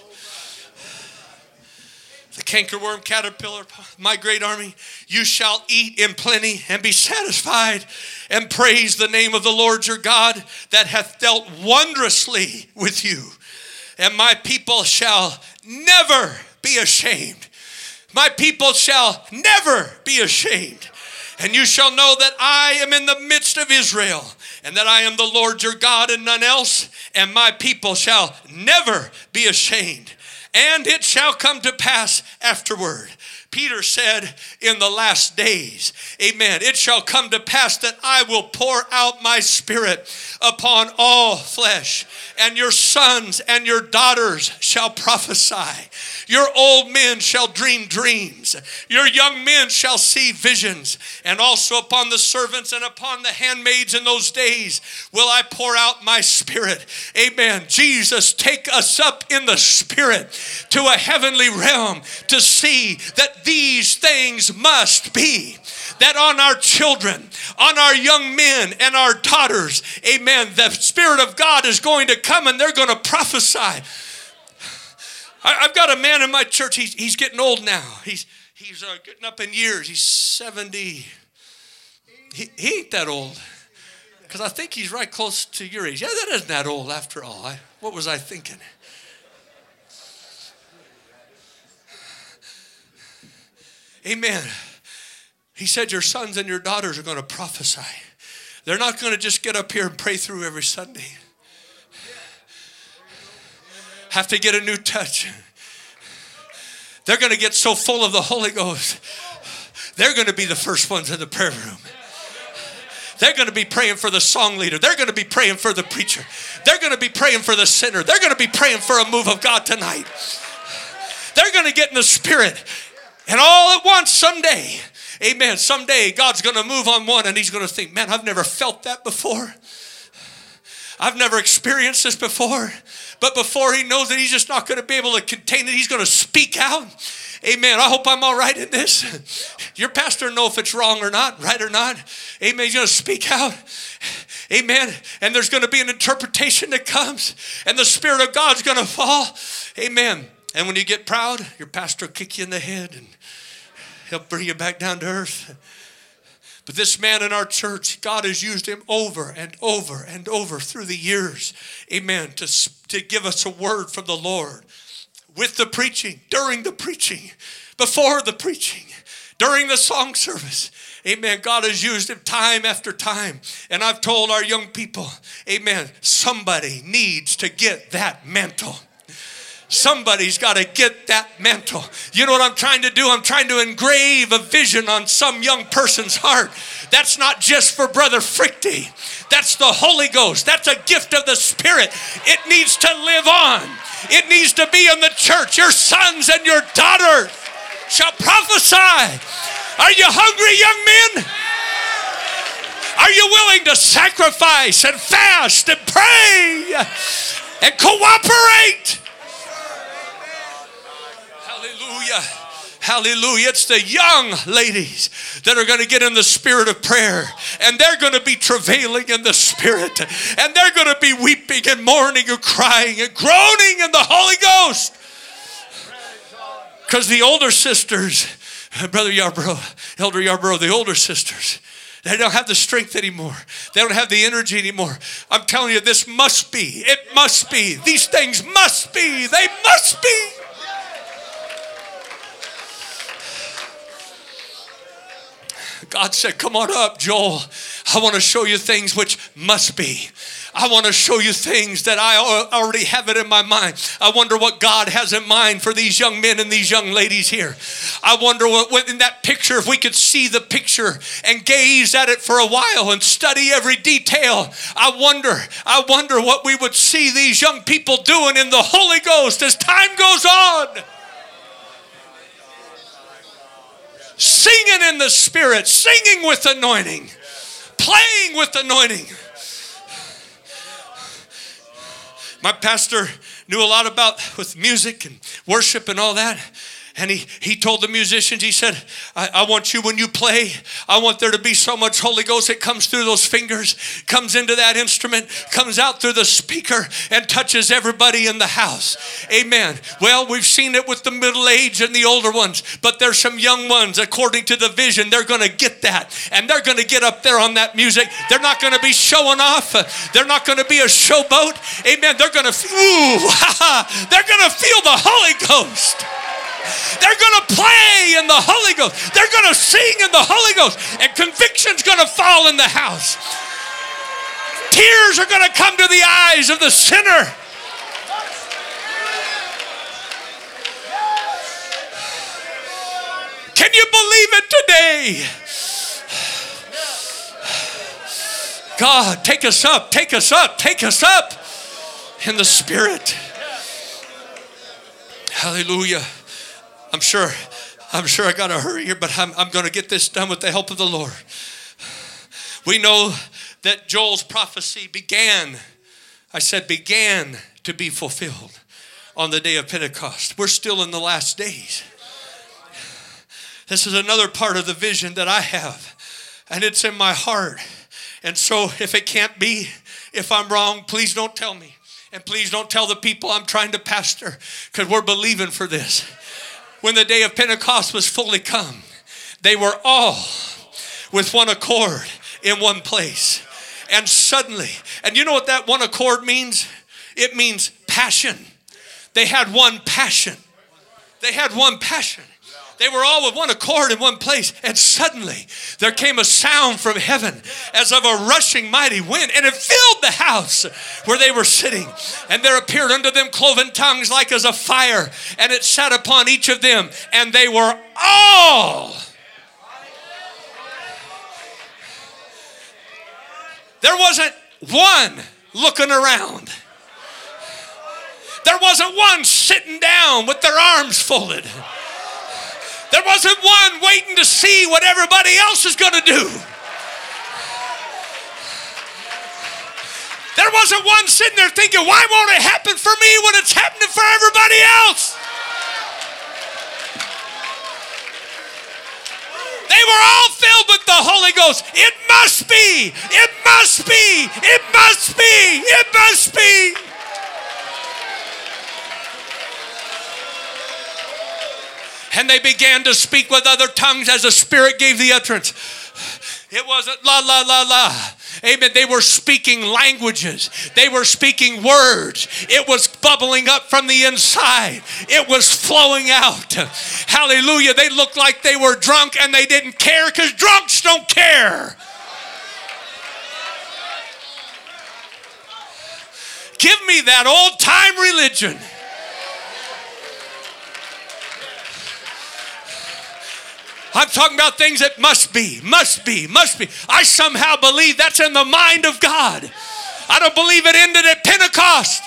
The cankerworm, caterpillar, my great army, you shall eat in plenty and be satisfied, and praise the name of the Lord your God that hath dealt wondrously with you. And my people shall never be ashamed. My people shall never be ashamed. And you shall know that I am in the midst of Israel, and that I am the Lord your God and none else. And my people shall never be ashamed. And it shall come to pass afterward. Peter said in the last days, amen, it shall come to pass that I will pour out my spirit upon all flesh, and your sons and your daughters shall prophesy. Your old men shall dream dreams. Your young men shall see visions. And also upon the servants and upon the handmaids in those days will I pour out my spirit. Amen. Jesus, take us up in the spirit to a heavenly realm to see that these things must be. That on our children, on our young men and our daughters, amen, the Spirit of God is going to come and they're going to prophesy. I've got a man in my church. He's, he's getting old now. He's, he's uh, getting up in years. He's seventy. He, he ain't that old. Because I think he's right close to your age. Yeah, that isn't that old after all. I, what was I thinking? Amen. He said your sons and your daughters are going to prophesy. They're not going to just get up here and pray through every Sunday. Have to get a new touch. They're going to get so full of the Holy Ghost. They're going to be the first ones in the prayer room. They're going to be praying for the song leader. They're going to be praying for the preacher. They're going to be praying for the sinner. They're going to be praying for a move of God tonight. They're going to get in the spirit. And all at once someday, amen, someday God's going to move on one and he's going to think, man, I've never felt that before. I've never experienced this before. But before he knows that he's just not going to be able to contain it, he's going to speak out. Amen. I hope I'm all right in this. Your pastor know if it's wrong or not, right or not. Amen. He's going to speak out. Amen. And there's going to be an interpretation that comes. And the Spirit of God's going to fall. Amen. And when you get proud, your pastor will kick you in the head and he'll bring you back down to earth. But this man in our church, God has used him over and over and over through the years. Amen. To, to give us a word from the Lord. With the preaching, during the preaching, before the preaching, during the song service. Amen. God has used him time after time. And I've told our young people, amen, somebody needs to get that mantle. Somebody's got to get that mantle. You know what I'm trying to do? I'm trying to engrave a vision on some young person's heart. That's not just for Brother Frichty. That's the Holy Ghost. That's a gift of the Spirit. It needs to live on. It needs to be in the church. Your sons and your daughters shall prophesy. Are you hungry, young men? Are you willing to sacrifice and fast and pray and cooperate? Hallelujah. Hallelujah. It's the young ladies that are going to get in the spirit of prayer. And they're going to be travailing in the spirit. And they're going to be weeping and mourning and crying and groaning in the Holy Ghost. Because the older sisters, Brother Yarbrough, Elder Yarbrough, the older sisters, they don't have the strength anymore. They don't have the energy anymore. I'm telling you, this must be. It must be. These things must be. They must be. God said, come on up, Joel. I want to show you things which must be. I want to show you things that I already have it in my mind. I wonder what God has in mind for these young men and these young ladies here. I wonder what, what in that picture, if we could see the picture and gaze at it for a while and study every detail. I wonder, I wonder what we would see these young people doing in the Holy Ghost as time goes on. Singing in the Spirit, singing with anointing, playing with anointing. My pastor knew a lot about with music and worship and all that. And he, he told the musicians, he said, I, I want you when you play, I want there to be so much Holy Ghost that comes through those fingers, comes into that instrument, comes out through the speaker and touches everybody in the house. Amen. Well, we've seen it with the middle age and the older ones, but there's some young ones, according to the vision, they're going to get that. And they're going to get up there on that music. They're not going to be showing off. They're not going to be a showboat. Amen. They're going to, ooh, they're going to feel the Holy Ghost. They're going to play in the Holy Ghost. They're going to sing in the Holy Ghost. And conviction's going to fall in the house. Tears are going to come to the eyes of the sinner. Can you believe it today? God, take us up, take us up, take us up in the Spirit. Hallelujah. I'm sure, I'm sure I got to hurry here, but I'm, I'm going to get this done with the help of the Lord. We know that Joel's prophecy began, I said began to be fulfilled on the day of Pentecost. We're still in the last days. This is another part of the vision that I have, and it's in my heart. And so if it can't be, if I'm wrong, please don't tell me. And please don't tell the people I'm trying to pastor, because we're believing for this. When the day of Pentecost was fully come, they were all with one accord in one place. And suddenly, and you know what that one accord means? It means passion. They had one passion. They had one passion. They were all with one accord in one place. And suddenly there came a sound from heaven as of a rushing mighty wind. And it filled the house where they were sitting. And there appeared unto them cloven tongues like as a fire. And it sat upon each of them. And they were all. There wasn't one looking around. There wasn't one sitting down with their arms folded. There wasn't one waiting to see what everybody else is going to do. There wasn't one sitting there thinking, why won't it happen for me when it's happening for everybody else? They were all filled with the Holy Ghost. It must be. It must be. It must be. It must be. And they began to speak with other tongues as the Spirit gave the utterance. It wasn't la, la, la, la. Amen. They were speaking languages. They were speaking words. It was bubbling up from the inside. It was flowing out. Hallelujah. They looked like they were drunk and they didn't care, because drunks don't care. Give me that old time religion. I'm talking about things that must be, must be, must be. I somehow believe that's in the mind of God. I don't believe it ended at Pentecost.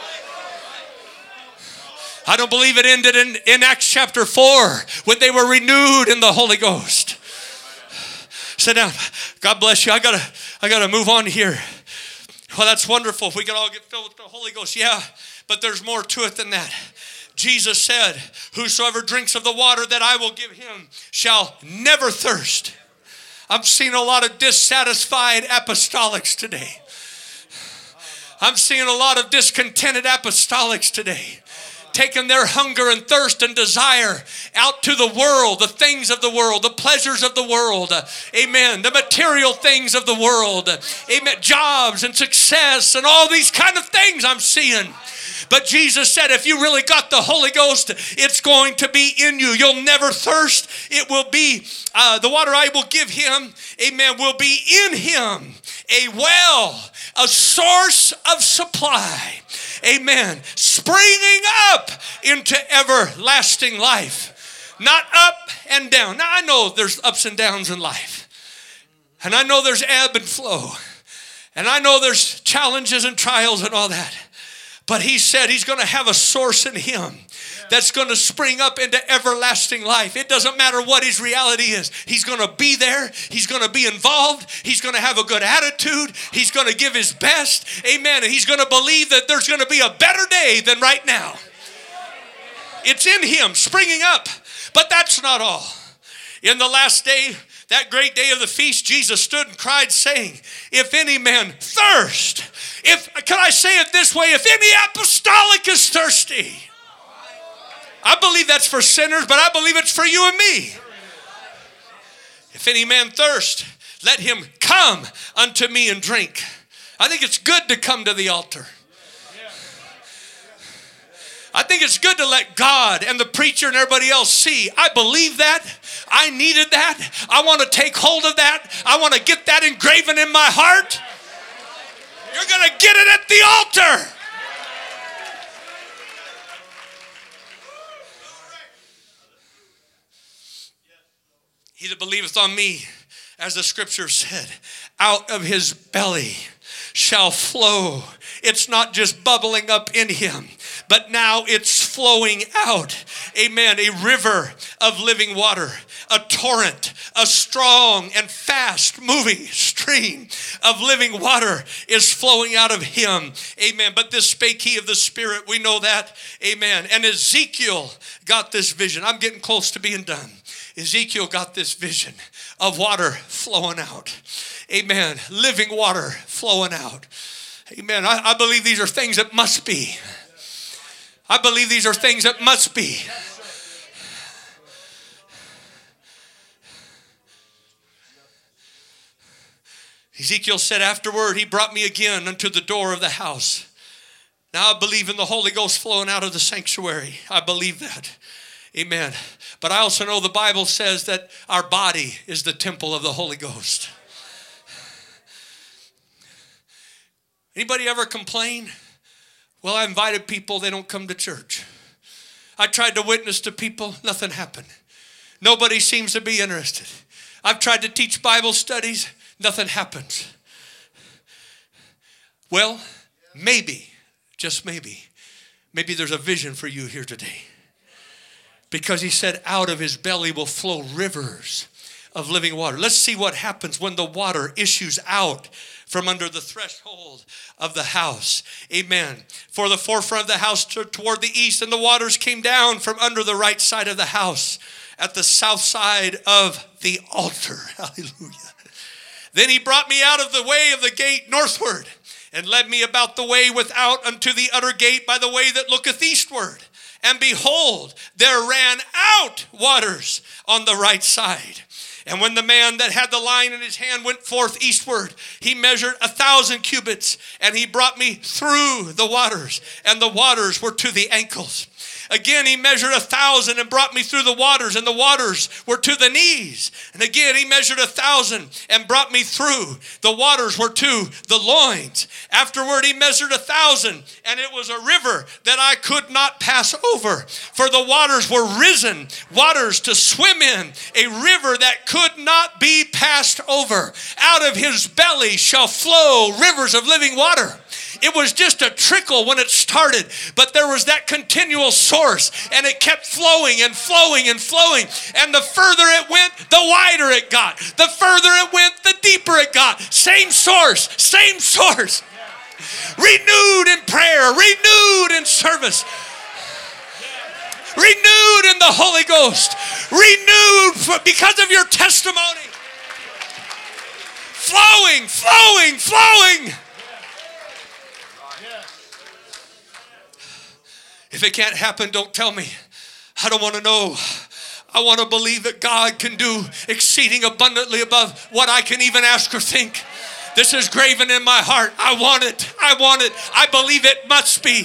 I don't believe it ended in, in Acts chapter four when they were renewed in the Holy Ghost. Sit down. God bless you. I gotta, I gotta move on here. Well, that's wonderful. If we could all get filled with the Holy Ghost. Yeah, but there's more to it than that. Jesus said, whosoever drinks of the water that I will give him shall never thirst. I'm seeing a lot of dissatisfied apostolics today. I'm seeing a lot of discontented apostolics today. taken their hunger and thirst and desire out to the world, the things of the world, the pleasures of the world. Uh, amen. The material things of the world. Uh, amen. Jobs and success and all these kind of things I'm seeing. But Jesus said, if you really got the Holy Ghost, it's going to be in you. You'll never thirst. It will be, uh, the water I will give him, amen, will be in him. A well, a source of supply, amen, springing up into everlasting life. Not up and down. Now, I know there's ups and downs in life. And I know there's ebb and flow. And I know there's challenges and trials and all that. But he said he's going to have a source in him that's going to spring up into everlasting life. It doesn't matter what his reality is. He's going to be there. He's going to be involved. He's going to have a good attitude. He's going to give his best. Amen. And he's going to believe that there's going to be a better day than right now. It's in him, springing up. But that's not all. In the last day, that great day of the feast, Jesus stood and cried, saying, if any man thirst, if, can I say it this way, if any apostolic is thirsty. I believe that's for sinners, but I believe it's for you and me. If any man thirst, let him come unto me and drink. I think it's good to come to the altar. I think it's good to let God and the preacher and everybody else see. I believe that. I needed that. I want to take hold of that. I want to get that engraven in my heart. You're going to get it at the altar. He that believeth on me, as the scripture said, out of his belly shall flow. It's not just bubbling up in him, but now it's flowing out. Amen. A river of living water, a torrent, a strong and fast moving stream of living water is flowing out of him. Amen. But this spake he of the Spirit. We know that. Amen. And Ezekiel got this vision. I'm getting close to being done. Ezekiel got this vision of water flowing out. Amen. Living water flowing out. Amen. I, I believe these are things that must be. I believe these are things that must be. Ezekiel said afterward, he brought me again unto the door of the house. Now I believe in the Holy Ghost flowing out of the sanctuary. I believe that. Amen. But I also know the Bible says that our body is the temple of the Holy Ghost. Anybody ever complain? Well, I invited people, they don't come to church. I tried to witness to people, nothing happened. Nobody seems to be interested. I've tried to teach Bible studies, nothing happens. Well, maybe, just maybe, maybe there's a vision for you here today. Because he said, out of his belly will flow rivers of living water. Let's see what happens when the water issues out from under the threshold of the house. Amen. For the forefront of the house toward the east, and the waters came down from under the right side of the house at the south side of the altar. Hallelujah. Then he brought me out of the way of the gate northward, and led me about the way without unto the utter gate by the way that looketh eastward. And behold, there ran out waters on the right side. And when the man that had the line in his hand went forth eastward, he measured a thousand cubits, and he brought me through the waters, and the waters were to the ankles. Again, he measured a thousand and brought me through the waters, and the waters were to the knees. And again, he measured a thousand and brought me through. The waters were to the loins. Afterward, he measured a thousand, and it was a river that I could not pass over, for the waters were risen, waters to swim in, a river that could not be passed over. Out of his belly shall flow rivers of living water. It was just a trickle when it started, but there was that continual source, and it kept flowing and flowing and flowing. And the further it went, the wider it got. The further it went, the deeper it got. Same source, same source. Renewed in prayer, renewed in service, renewed in the Holy Ghost, renewed for, because of your testimony. Flowing, flowing, flowing. If If it can't happen, don't tell me. I don't want to know. I want to believe that God can do exceeding abundantly above what I can even ask or think. This is graven in my heart. I want it. I want it. I believe it must be.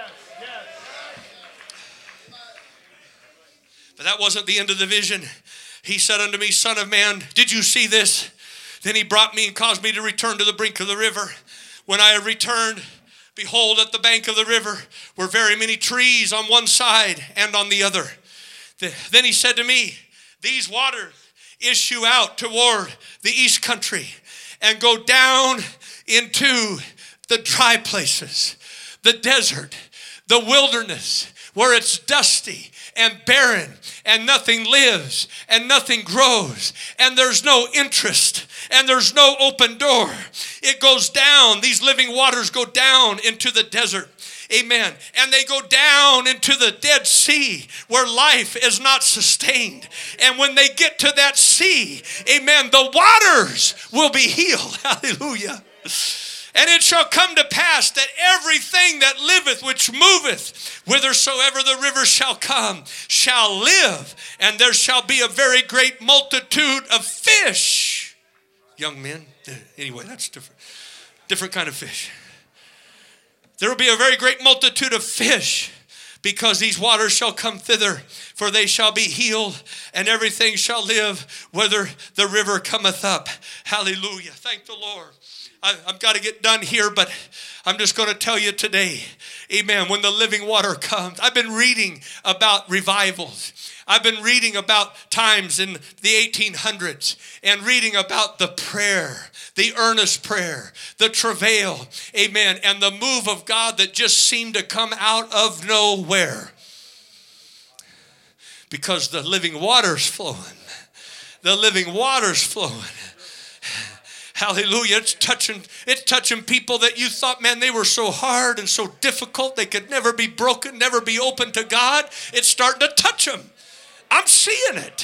But that wasn't the end of the vision. He said unto me, Son of man, did you see this? Then he brought me and caused me to return to the brink of the river. When I had returned, behold, at the bank of the river were very many trees on one side and on the other. Then he said to me, these waters issue out toward the east country and go down into the dry places, the desert, the wilderness, where it's dusty and barren and nothing lives and nothing grows and there's no interest and there's no open door. It goes down. These living waters go down into the desert. Amen. And they go down into the Dead Sea where life is not sustained. And when they get to that sea, amen, the waters will be healed. Hallelujah. And it shall come to pass that everything that liveth, which moveth, whithersoever the river shall come, shall live. And there shall be a very great multitude of fish. Young men. Anyway, that's different. Different kind of fish. There will be a very great multitude of fish, because these waters shall come thither, for they shall be healed, and everything shall live, whether the river cometh up. Hallelujah. Thank the Lord. I, I've got to get done here, but I'm just going to tell you today, amen, when the living water comes. I've been reading about revivals. I've been reading about times in the eighteen hundreds and reading about the prayer, the earnest prayer, the travail, amen, and the move of God that just seemed to come out of nowhere. Because the living water's flowing. The living water's flowing. Hallelujah. It's touching, it's touching people that you thought, man, they were so hard and so difficult. They could never be broken, never be open to God. It's starting to touch them. I'm seeing it.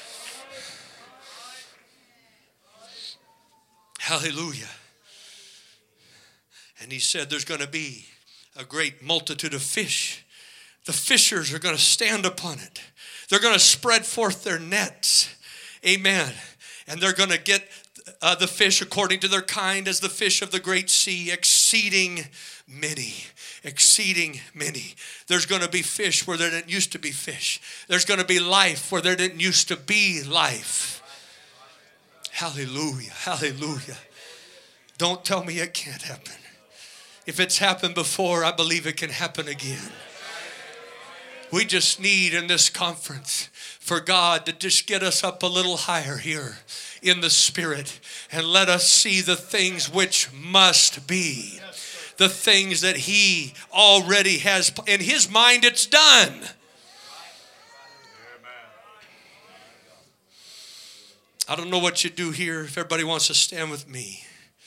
Hallelujah. And he said there's going to be a great multitude of fish. The fishers are going to stand upon it. They're going to spread forth their nets. Amen. And they're going to get uh, the fish according to their kind as the fish of the great sea, exceeding many. Exceeding many. There's going to be fish where there didn't used to be fish. There's going to be life where there didn't used to be life. Hallelujah. Hallelujah. Don't tell me it can't happen. If it's happened before, I believe it can happen again. We just need in this conference for God to just get us up a little higher here in the Spirit and let us see the things which must be. The things that He already has in His mind. It's done. I don't know what you do here. If everybody wants to stand with me.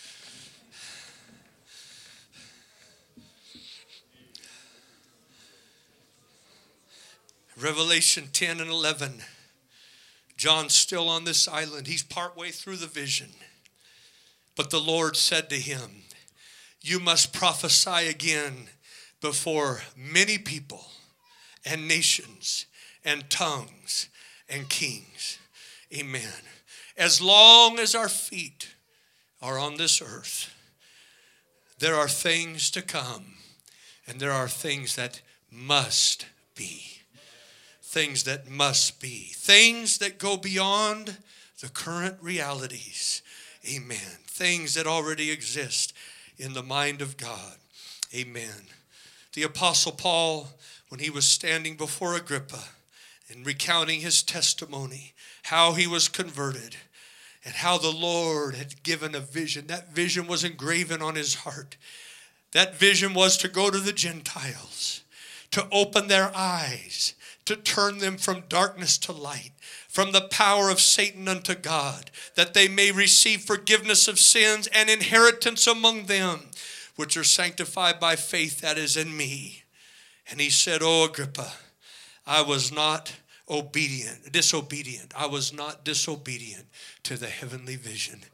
Revelation ten and eleven. John's still on this island. He's partway through the vision. But the Lord said to him, you must prophesy again before many people and nations and tongues and kings. Amen. As long as our feet are on this earth, there are things to come and there are things that must be. Things that must be. Things that go beyond the current realities. Amen. Things that already exist in the mind of God. Amen. The Apostle Paul, when he was standing before Agrippa and recounting his testimony, how he was converted and how the Lord had given a vision. That vision was engraven on his heart. That vision was to go to the Gentiles, to open their eyes, to turn them from darkness to light, from the power of Satan unto God, that they may receive forgiveness of sins and inheritance among them, which are sanctified by faith that is in me. And he said, O Agrippa, I was not obedient, disobedient. I was not disobedient to the heavenly vision.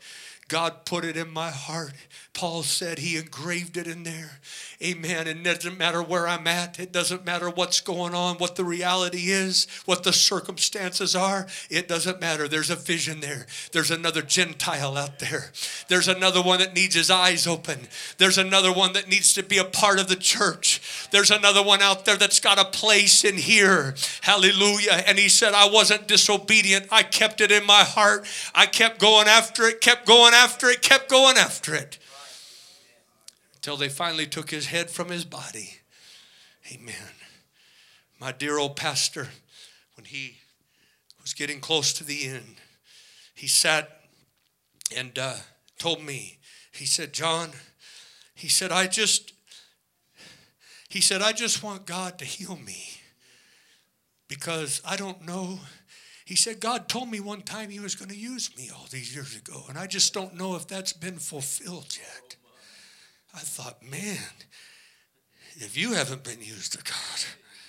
God put it in my heart. Paul said he engraved it in there. Amen. And it doesn't matter where I'm at. It doesn't matter what's going on, what the reality is, what the circumstances are. It doesn't matter. There's a vision there. There's another Gentile out there. There's another one that needs his eyes open. There's another one that needs to be a part of the church. There's another one out there that's got a place in here. Hallelujah. And he said, I wasn't disobedient. I kept it in my heart. I kept going after it, kept going after it, kept going after it. Until they finally took his head from his body. Amen. My dear old pastor, when he was getting close to the end, he sat and uh, told me, he said, John, he said, I just, he said, I just want God to heal me because I don't know. He said, God told me one time he was going to use me all these years ago, and I just don't know if that's been fulfilled yet. I thought, man, if you haven't been used of God,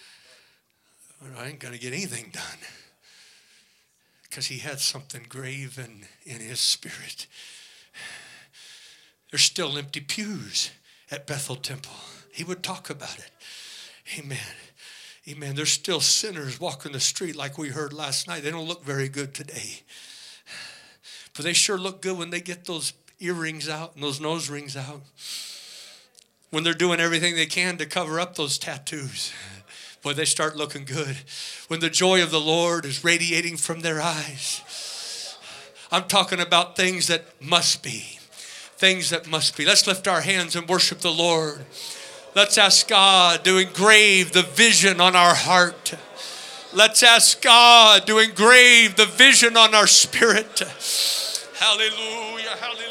I ain't going to get anything done. Because he had something graven in his spirit. There's still empty pews at Bethel Temple. He would talk about it. Amen. Amen. There's still sinners walking the street like we heard last night. They don't look very good today. But they sure look good when they get those earrings out and those nose rings out. When they're doing everything they can to cover up those tattoos. Boy, they start looking good. When the joy of the Lord is radiating from their eyes. I'm talking about things that must be. Things that must be. Let's lift our hands and worship the Lord. Let's ask God to engrave the vision on our heart. Let's ask God to engrave the vision on our spirit. Hallelujah, hallelujah.